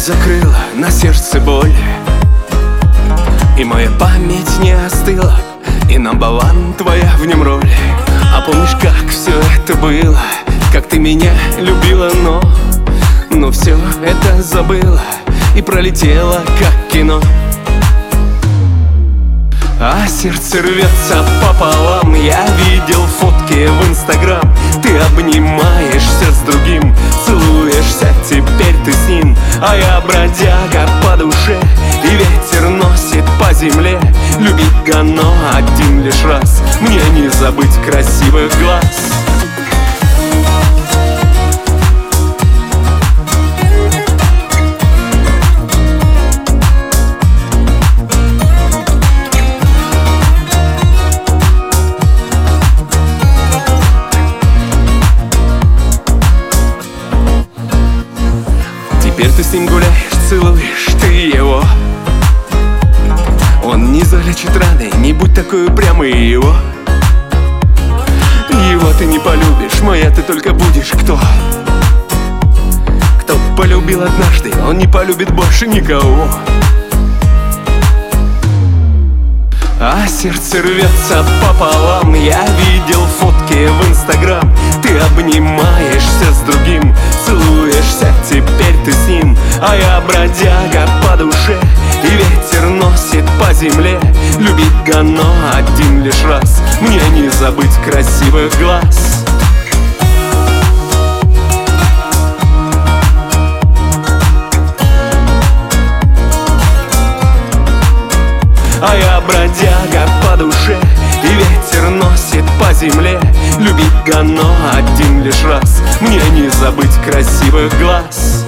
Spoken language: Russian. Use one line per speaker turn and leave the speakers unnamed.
закрыла на сердце боль, и моя память не остыла, и number one твоя в нем роль. А помнишь, как все это было, как ты меня любила, но все это забыла и пролетела, как кино. А сердце рвется пополам. Я видел фотки в Инстаграм. Ты обнимаешься с другим, целуешься, теперь ты с ним. А я бродяга по душе, и ветер носит по земле. Любить но один лишь раз, мне не забыть красивых глаз. Теперь ты с ним гуляешь, целуешь ты его. Он не залечит раны, не будь такой упрямый его. Его ты не полюбишь, моя ты только будешь кто полюбил однажды, он не полюбит больше никого. А сердце рвется пополам. Я видел фотки в Инстаграм. Ты обнимаешься с другим, целуешься, теперь ты с ним. А я бродяга по душе, и ветер носит по земле. Любить но один лишь раз, мне не забыть красивых глаз. А я бродяга по душе, и ветер носит по земле. Любить но один лишь раз, мне не забыть красивых глаз.